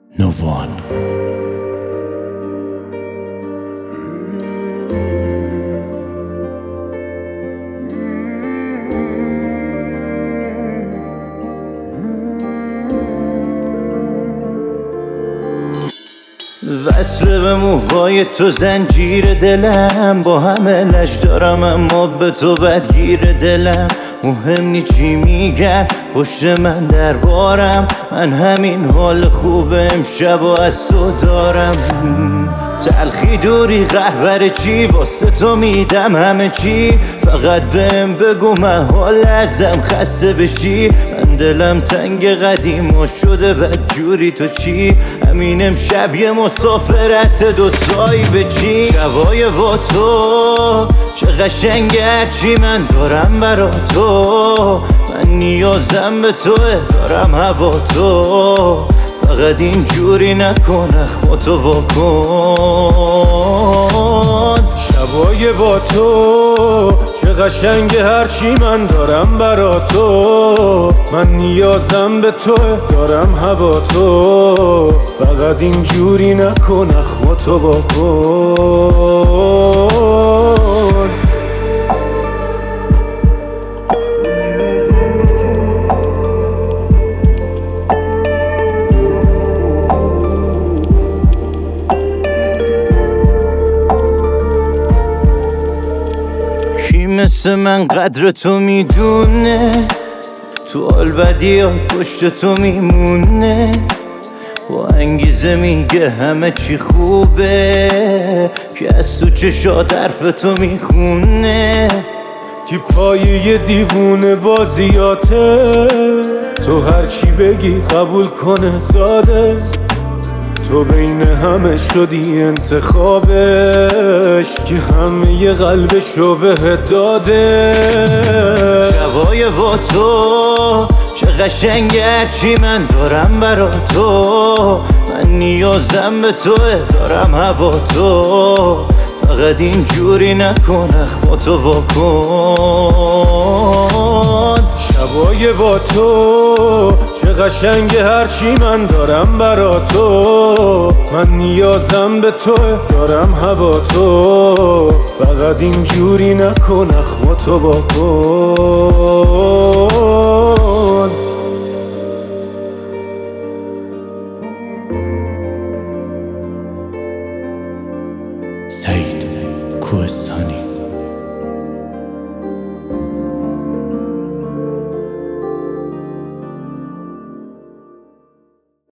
نوان. وصل به موهای تو زنجیر دلم، با همه لش دارم اما به تو بدگیر دلم. مهم نی چی میگن پشت من دربارم، من همین حال خوب امشب و از تو دارم. تلخی دوری قهبر چی واسه تو میدم همه چی، فقط بهم بگو من حال ازم خسته بشی. من دلم تنگ قدیم و شده بدجوری تو چی، همین امشب یه مسافرت دوتایی به چی. شبای با تو چه قشنگه چی من دارم برا تو، من نیازم به توه دارم هوا تو، فقط اینجوری نکن اخماتو واکن. شبای با تو چه قشنگه هرچی من دارم برا تو، من نیازم به تو دارم هوا تو، فقط اینجوری نکن اخماتو واکن. کی مثل من قدر تو میدونه، تو حال بدی ها پشت تو میمونه، با انگیزه میگه همه چی خوبه، که از تو چشات حرف تو میخونه. کی پایه دیوونه بازیاته، تو هرچی بگی قبول کنه ساده، تو بین همه شدی انتخابش، که همه ی قلبشو بهت داده. شبای با تو چه قشنگه چی من دارم برا تو، من نیازم به توه دارم هوا تو، فقط اینجوری نکن اخماتو واکن. شبای با تو چه قشنگه هرچی من دارم برا تو، من نیازم به تو دارم هوا تو، فقط اینجوری نکن اخماتو واکن.